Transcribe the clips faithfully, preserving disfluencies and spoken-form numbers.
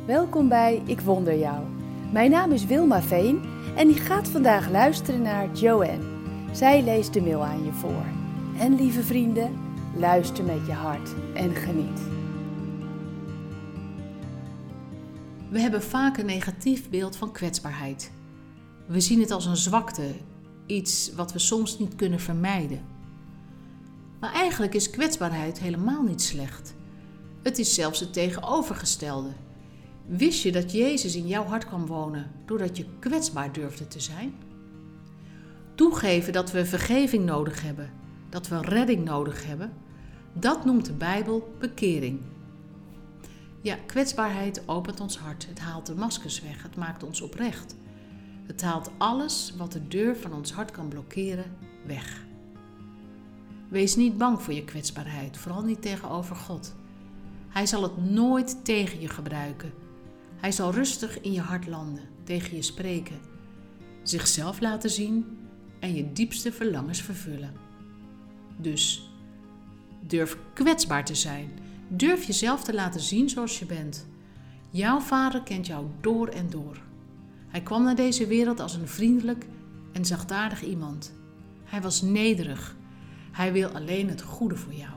Welkom bij Ik Wonder Jou. Mijn naam is Wilma Veen en ik ga vandaag luisteren naar Joanne. Zij leest de mail aan je voor. En lieve vrienden, luister met je hart en geniet. We hebben vaak een negatief beeld van kwetsbaarheid. We zien het als een zwakte, iets wat we soms niet kunnen vermijden. Maar eigenlijk is kwetsbaarheid helemaal niet slecht. Het is zelfs het tegenovergestelde. Wist je dat Jezus in jouw hart kwam wonen doordat je kwetsbaar durfde te zijn? Toegeven dat we vergeving nodig hebben, dat we redding nodig hebben, dat noemt de Bijbel bekering. Ja, kwetsbaarheid opent ons hart. Het haalt de maskers weg. Het maakt ons oprecht. Het haalt alles wat de deur van ons hart kan blokkeren weg. Wees niet bang voor je kwetsbaarheid, vooral niet tegenover God. Hij zal het nooit tegen je gebruiken. Hij zal rustig in je hart landen, tegen je spreken, zichzelf laten zien en je diepste verlangens vervullen. Dus durf kwetsbaar te zijn. Durf jezelf te laten zien zoals je bent. Jouw vader kent jou door en door. Hij kwam naar deze wereld als een vriendelijk en zachtaardig iemand. Hij was nederig. Hij wil alleen het goede voor jou.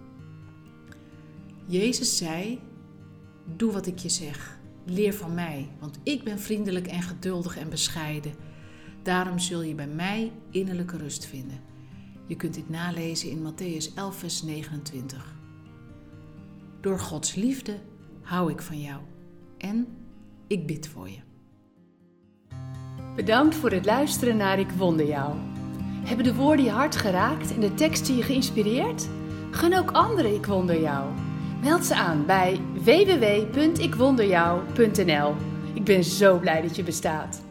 Jezus zei, doe wat ik je zeg. Leer van mij, want ik ben vriendelijk en geduldig en bescheiden. Daarom zul je bij mij innerlijke rust vinden. Je kunt dit nalezen in Mattheüs elf vers negenentwintig. Door Gods liefde hou ik van jou en ik bid voor je. Bedankt voor het luisteren naar Ik Wonder Jou. Hebben de woorden je hart geraakt en de teksten je geïnspireerd? Gun ook anderen Ik Wonder Jou. Meld ze aan bij w w w punt ik wonder jou punt n l. Ik ben zo blij dat je bestaat.